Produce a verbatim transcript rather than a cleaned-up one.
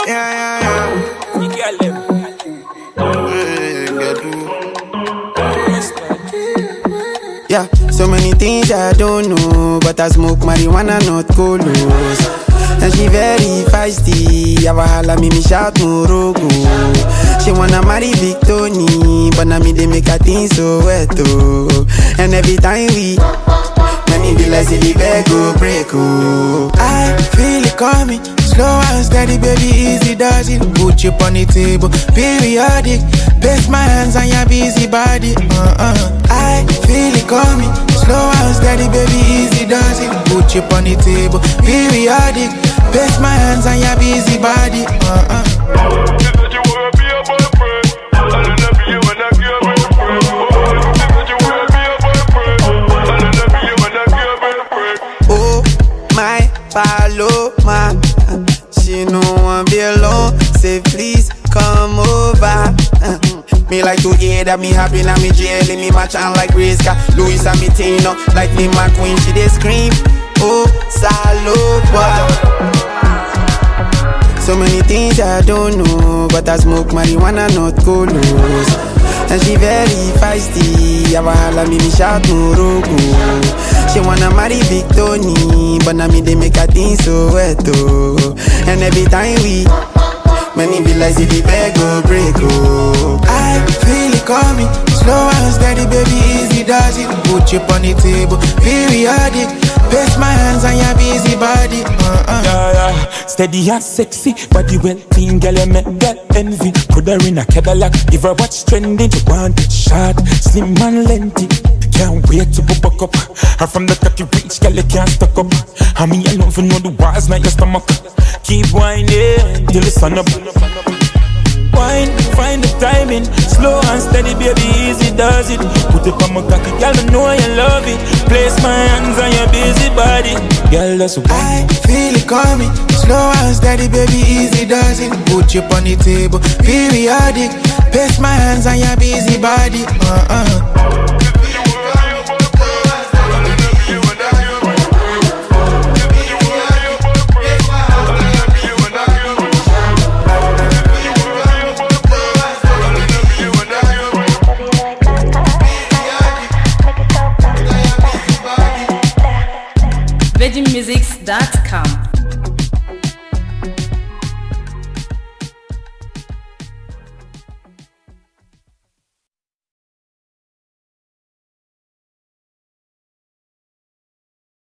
Yeah, yeah, yeah. You get them. Yeah, so many things I don't know, but I smoke marijuana, not colos. And she very feisty, have a holla, me me shout Morogo. She wanna marry Victoni, but now me they make her think so wet, oh. And every time we, many be like, see the bed go break, oh. I feel it coming, slow and steady, baby, easy does it. Put you on the table, periodic. Place my hands on your busy body, uh-uh. I feel it coming, slow and steady, baby, easy does it. Put you on the table, periodic. Place my hands on your busy body, uh-uh. You said you wanna be a boyfriend, I'll never be you when I give a friend. You said you wanna be a boyfriend, I'll never be you when I give a friend. Oh, my Paloma, she no one be alone. Say please come over. Uh, me like to hear that me happy now me jelly me match on like Rizka, Louis and me Tino, like me McQueen she dey scream. Oh, Saloba. So many things I don't know, but I smoke marijuana, not colos. And she very feisty, have a holla, me me shout Morogo. She wanna marry Victoni, but now me they make her think so wet, oh. And every time we, many be like, see the bed go break, oh. I feel it coming, slow and steady, baby, easy does it. Put you on the table, periodic. Place my hands on your busy body, uh-uh. Yeah, yeah. Steady and sexy, body well clean, girl, you make girl envy. Put her in a Cadillac, give her what's trending. You want it short, slim and lengthy. Can't wait to buck up. Her from the cocky reach, girl, you can't stuck up. I mean, I love to know the wires, not your stomach. Keep whining till the sun up. Wine, find the timing. Slow and steady, baby, easy does it. Put it on my cocky, girl, I know you love it. Place my hands on your busy body, girl, that's why I feel it coming, slow and steady, baby, easy does it. Put you on the table, periodic. Place my hands on your busy body, uh-uh. Veggie Musics dot com